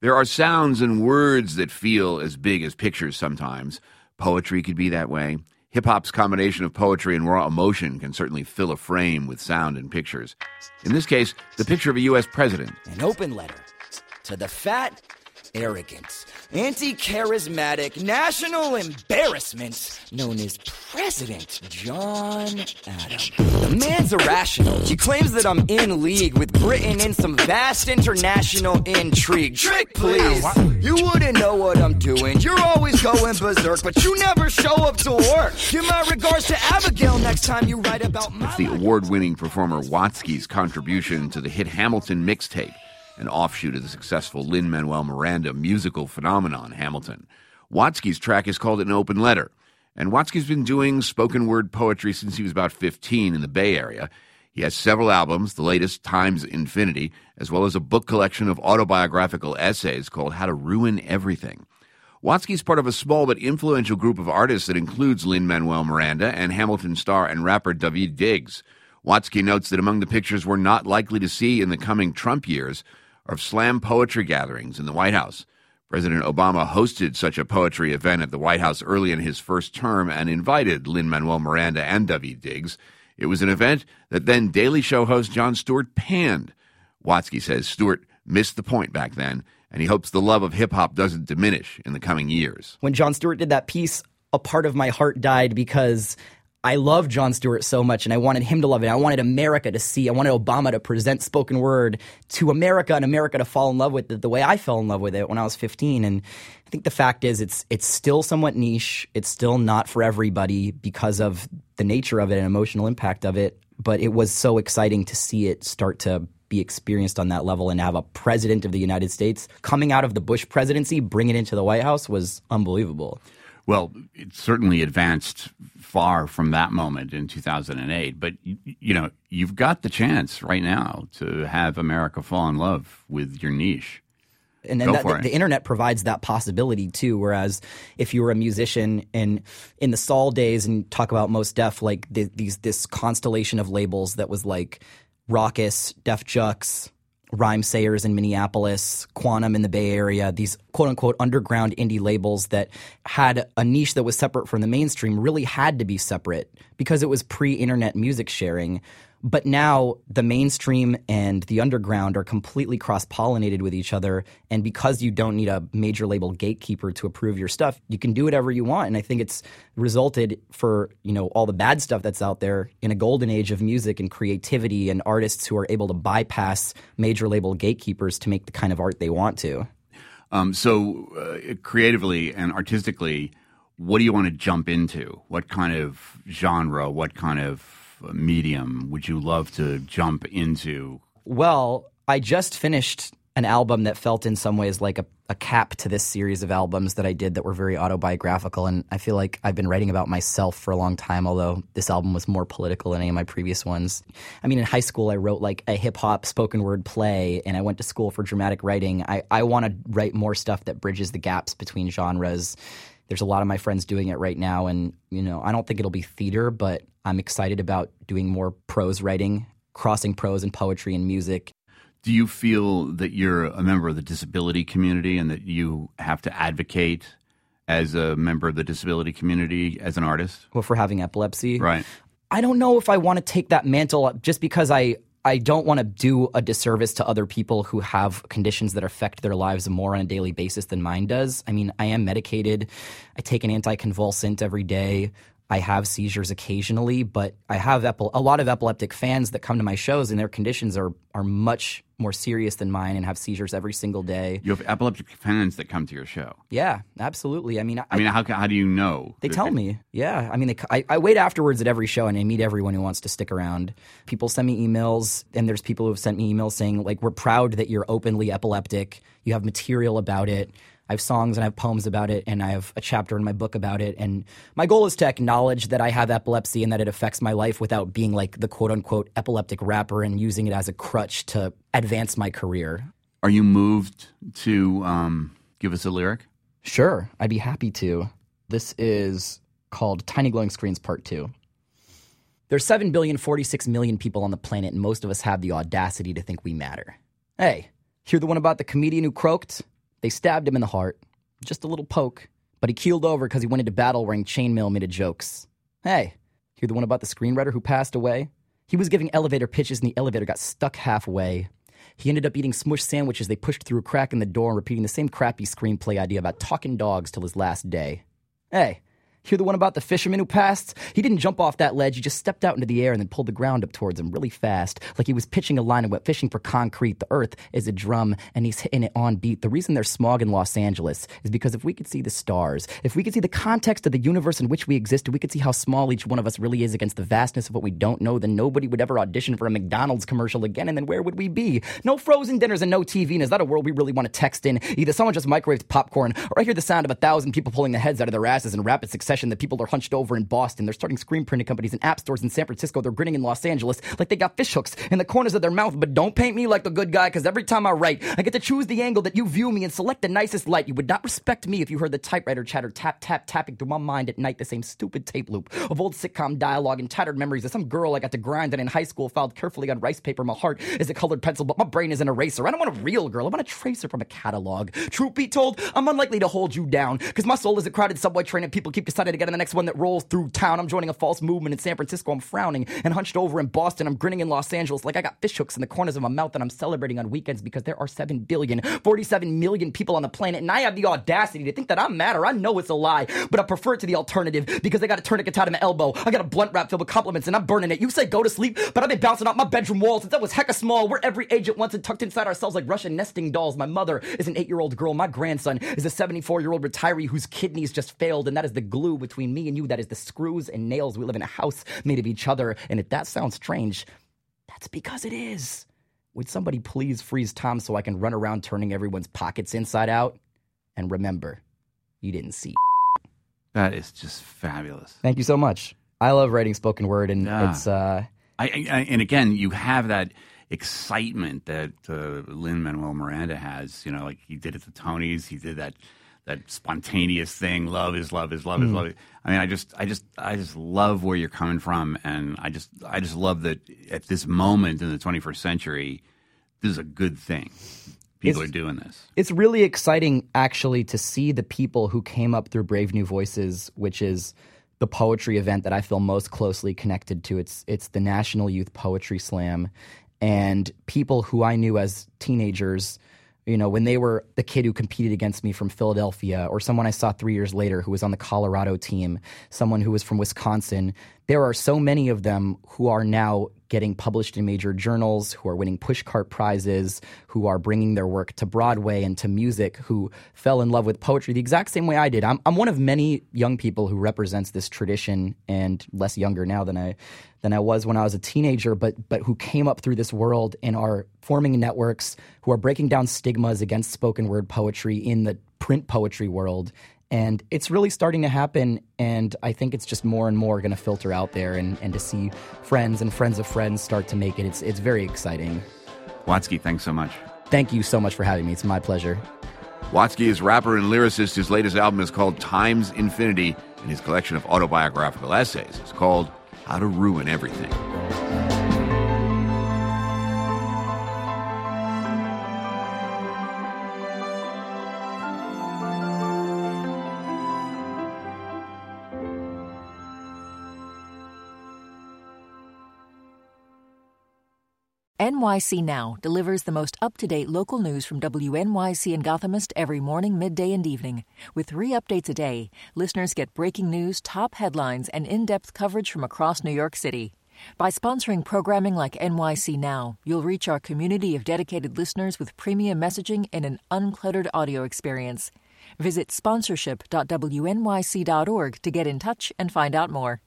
There are sounds and words that feel as big as pictures sometimes. Poetry could be that way. Hip-hop's combination of poetry and raw emotion can certainly fill a frame with sound and pictures. In this case, the picture of a U.S. president. An open letter to the fat, arrogant, anti-charismatic, national embarrassment known as President John Adams. The man's irrational. He claims that I'm in league with Britain in some vast international intrigue. Trick, please. You wouldn't know what I'm doing. You're always going berserk, but you never show up to work. Give my regards to Abigail next time you write about my It's the award-winning performer Watsky's contribution to the hit Hamilton mixtape, an offshoot of the successful Lin-Manuel Miranda musical phenomenon, Hamilton. Watsky's track is called An Open Letter, and Watsky's been doing spoken word poetry since he was about 15 in the Bay Area. He has several albums, the latest, Times Infinity, as well as a book collection of autobiographical essays called How to Ruin Everything. Watsky's part of a small but influential group of artists that includes Lin-Manuel Miranda and Hamilton star and rapper Daveed Diggs. Watsky notes that among the pictures we're not likely to see in the coming Trump years of slam poetry gatherings in the White House. President Obama hosted such a poetry event at the White House early in his first term and invited Lin-Manuel Miranda and Daveed Diggs. It was an event that then Daily Show host Jon Stewart panned. Watsky says Stewart missed the point back then, and he hopes the love of hip-hop doesn't diminish in the coming years. When Jon Stewart did that piece, a part of my heart died because I love Jon Stewart so much, and I wanted him to love it. I wanted America to see. I wanted Obama to present spoken word to America and America to fall in love with it the way I fell in love with it when I was 15. And I think the fact is it's still somewhat niche. It's still not for everybody because of the nature of it and emotional impact of it. But it was so exciting to see it start to be experienced on that level and have a president of the United States coming out of the Bush presidency, bring it into the White House was unbelievable. Well, it certainly advanced far from that moment in 2008. But, you've got the chance right now to have America fall in love with your niche. And then the internet provides that possibility, too, whereas if you were a musician and in the Saul days and talk about Mos Def, like this constellation of labels that was like Raucous, Def Jux, Rhyme Sayers in Minneapolis, Quantum in the Bay Area, these quote-unquote underground indie labels that had a niche that was separate from the mainstream really had to be separate because it was pre-internet music sharing. But now the mainstream and the underground are completely cross-pollinated with each other, and because you don't need a major label gatekeeper to approve your stuff, you can do whatever you want. And I think it's resulted for, all the bad stuff that's out there in a golden age of music and creativity and artists who are able to bypass major label gatekeepers to make the kind of art they want to. So creatively and artistically, what do you want to jump into? What kind of genre, what kind of medium would you love to jump into? Well, I just finished an album that felt in some ways like a cap to this series of albums that I did that were very autobiographical, and I feel like I've been writing about myself for a long time, although this album was more political than any of my previous ones. I mean, in high school I wrote like a hip-hop spoken word play, and I went to school for dramatic writing. I want to write more stuff that bridges the gaps between genres. There's a lot of my friends doing it right now, and I don't think it'll be theater, but I'm excited about doing more prose writing, crossing prose and poetry and music. Do you feel that you're a member of the disability community and that you have to advocate as a member of the disability community as an artist? Well, for having epilepsy? Right. I don't know if I want to take that mantle up just because I don't want to do a disservice to other people who have conditions that affect their lives more on a daily basis than mine does. I mean, I am medicated. I take an anticonvulsant every day. I have seizures occasionally, but I have a lot of epileptic fans that come to my shows, and their conditions are much more serious than mine and have seizures every single day. You have epileptic fans that come to your show? Yeah, absolutely. I mean, how do you know? They tell me. Yeah. I mean, I wait afterwards at every show, and I meet everyone who wants to stick around. People send me emails, and there's people who have sent me emails saying, like, we're proud that you're openly epileptic. You have material about it. I have songs and I have poems about it, and I have a chapter in my book about it. And my goal is to acknowledge that I have epilepsy and that it affects my life without being like the quote-unquote epileptic rapper and using it as a crutch to advance my career. Are you moved to give us a lyric? Sure, I'd be happy to. This is called Tiny Glowing Screens Part 2. There's 7,046,000,000 people on the planet, and most of us have the audacity to think we matter. Hey, hear the one about the comedian who croaked? They stabbed him in the heart. Just a little poke. But he keeled over because he went into battle wearing chainmail made of jokes. Hey, hear the one about the screenwriter who passed away? He was giving elevator pitches and the elevator got stuck halfway. He ended up eating smush sandwiches they pushed through a crack in the door and repeating the same crappy screenplay idea about talking dogs till his last day. Hey, hear the one about the fisherman who passed? He didn't jump off that ledge. He just stepped out into the air and then pulled the ground up towards him really fast, like he was pitching a line and went fishing for concrete. The earth is a drum, and he's hitting it on beat. The reason there's smog in Los Angeles is because if we could see the stars, if we could see the context of the universe in which we exist, if we could see how small each one of us really is against the vastness of what we don't know, then nobody would ever audition for a McDonald's commercial again, and then where would we be? No frozen dinners and no TV, and is that a world we really want to text in? Either someone just microwaved popcorn, or I hear the sound of 1,000 people pulling their heads out of their asses in rapid succession. The people are hunched over in Boston. They're starting screen printing companies and app stores in San Francisco. They're grinning in Los Angeles like they got fish hooks in the corners of their mouth. But don't paint me like the good guy, because every time I write, I get to choose the angle that you view me and select the nicest light. You would not respect me if you heard the typewriter chatter tap, tap, tapping through my mind at night, the same stupid tape loop of old sitcom dialogue and tattered memories of some girl I got to grind and in high school filed carefully on rice paper. My heart is a colored pencil, but my brain is an eraser. I don't want a real girl. I want a tracer from a catalog. Truth be told, I'm unlikely to hold you down, because my soul is a crowded subway train and people keep deciding to get on the next one that rolls through town. I'm joining a false movement in San Francisco. I'm frowning and hunched over in Boston. I'm grinning in Los Angeles like I got fish hooks in the corners of my mouth, and I'm celebrating on weekends because there are 7,047 million people on the planet, and I have the audacity to think that I'm madder. I know it's a lie, but I prefer it to the alternative because I got a tourniquet tied to my elbow. I got a blunt wrap filled with compliments, and I'm burning it. You say go to sleep, but I've been bouncing off my bedroom walls since I was hecka small. We're every agent once and tucked inside ourselves like Russian nesting dolls. My mother is an 8-year-old girl. My grandson is a 74-year-old retiree whose kidneys just failed, and that is the glue between me and you. That is the screws and nails. We live in a house made of each other, and if that sounds strange, that's because it is. Would somebody please freeze time so I can run around turning everyone's pockets inside out? And remember, you didn't see. That is just fabulous. Thank you so much. I love writing spoken word, and it's... and again, you have that excitement that Lin-Manuel Miranda has. You know, like he did at the Tonys. He did that spontaneous thing. Love is love is love is love. I mean, I just love where you're coming from, and I just love that at this moment in the 21st century, this is a good thing. People are doing this. It's really exciting, actually, to see the people who came up through Brave New Voices, which is the poetry event that I feel most closely connected to. It's the National Youth Poetry Slam, and people who I knew as teenagers, you know, when they were the kid who competed against me from Philadelphia, or someone I saw 3 years later who was on the Colorado team, someone who was from Wisconsin. There are so many of them who are now getting published in major journals, who are winning pushcart prizes, who are bringing their work to Broadway and to music, who fell in love with poetry the exact same way I did. I'm one of many young people who represents this tradition, and less younger now than I was when I was a teenager, but who came up through this world and are forming networks, who are breaking down stigmas against spoken word poetry in the print poetry world. And it's really starting to happen, and I think it's just more and more going to filter out there, and to see friends and friends of friends start to make it, it's very exciting. Watsky, thanks so much. Thank you so much for having me. It's my pleasure. Watsky is rapper and lyricist. His latest album is called Times Infinity, and his collection of autobiographical essays is called How to Ruin Everything. NYC Now delivers the most up-to-date local news from WNYC and Gothamist every morning, midday, and evening. With 3 updates a day, listeners get breaking news, top headlines, and in-depth coverage from across New York City. By sponsoring programming like NYC Now, you'll reach our community of dedicated listeners with premium messaging and an uncluttered audio experience. Visit sponsorship.wnyc.org to get in touch and find out more.